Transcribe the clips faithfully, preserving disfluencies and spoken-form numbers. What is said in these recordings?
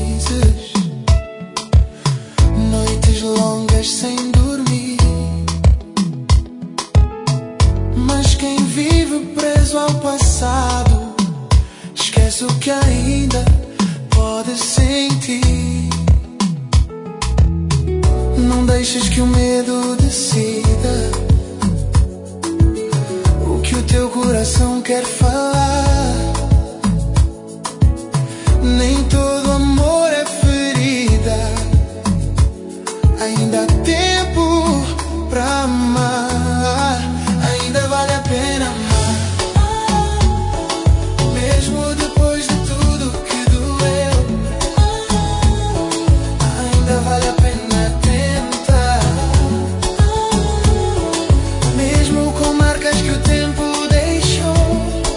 felizes, noites longas sem dormir. Mas quem vive preso ao passado esquece o que ainda pode sentir. Não deixes que o medo decida o que o teu coração quer falar. Nem todo amor é ferida, ainda há tempo pra amar. Ainda vale a pena amar, mesmo depois de tudo que doeu. Ainda vale a pena tentar, mesmo com marcas que o tempo deixou.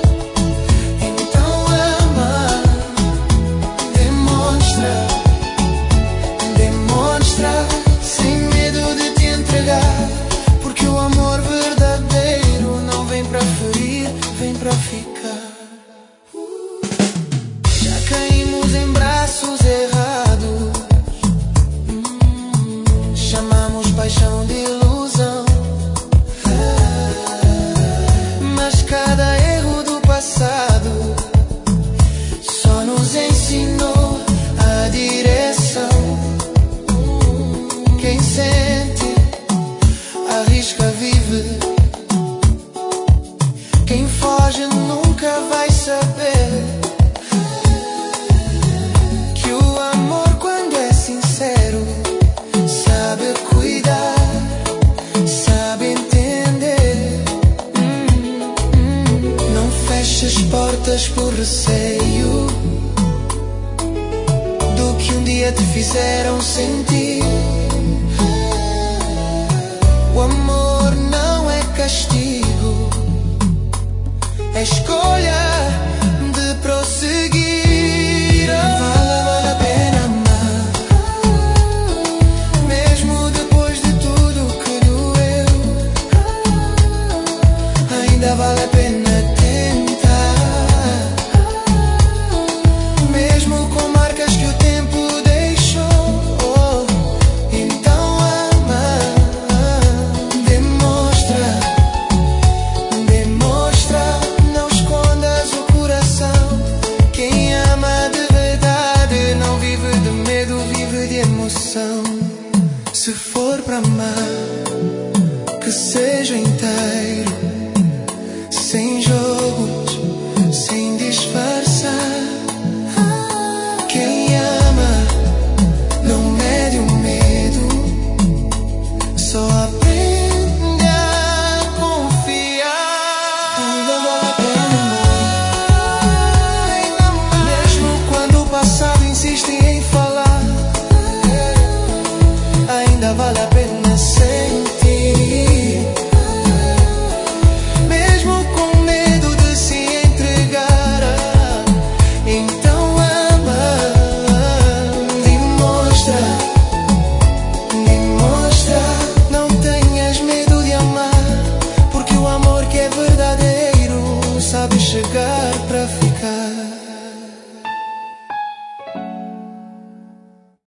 Então ama, demonstra, demonstra, sem medo de te entregar. Porque o amor verdadeiro não vem pra ferir, vem pra ficar. Já caímos em braços errados, hum, chamamos paixão de ilusão. Mas cada erro do passado só nos ensinou a direção. Quem sente, arrisca, vive. Quem foge nunca vai saber que o amor, quando é sincero, sabe cuidar, sabe entender. Hum, hum. Não feche as portas por receio do que um dia te fizeram sentir. O amor não é castigo, é escolha de prosseguir. Vale, vale a pena amar, mesmo depois de tudo que doeu. Ainda vale a pena tentar, mesmo com marcas que o tempo deixou. Então ama, demonstra, demonstra, não escondas o coração. Quem ama de verdade não vive de medo, vive de emoção. Se for pra amar, que seja inteiro, sem jogos, sem disfarçar. Quem ama não mede o medo, só aprende a confiar. Ainda vale a pena amar, mesmo quando o passado insiste em falar. Ainda vale a pena sentir, mesmo com medo de se entregar. Então ama, demonstra, demonstra, não tenhas medo de amar. Porque o amor que é verdadeiro sabe chegar pra